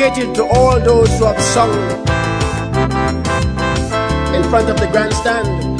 dedicated to all those who have sung in front of the grandstand.